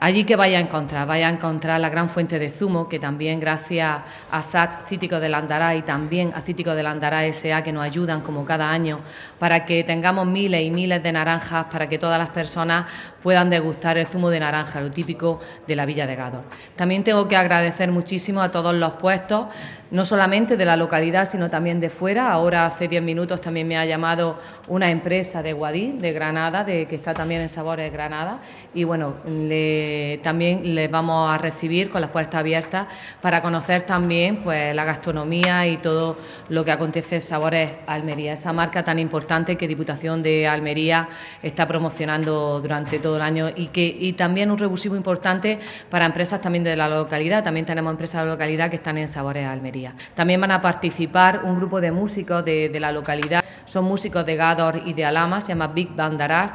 Allí que vaya a encontrar la gran fuente de zumo, que también gracias a SAT Cítricos del Andarás y también a Cítricos del Andarás S.A. que nos ayudan como cada año para que tengamos miles y miles de naranjas para que todas las personas puedan degustar el zumo de naranja, lo típico de la Villa de Gádor. También tengo que agradecer muchísimo a todos los puestos, no solamente de la localidad, sino también de fuera. Ahora hace 10 minutos también me ha llamado una empresa de Guadix, de Granada, que está también en Sabores Granada, y bueno, también les vamos a recibir con las puertas abiertas para conocer también pues la gastronomía y todo lo que acontece en Sabores Almería, esa marca tan importante que Diputación de Almería está promocionando durante todo el año y también un revulsivo importante para empresas también de la localidad. También tenemos empresas de la localidad que están en Sabores Almería. También van a participar un grupo de músicos de la localidad, son músicos de Gádor y de Alhama, se llama Big Bandarás,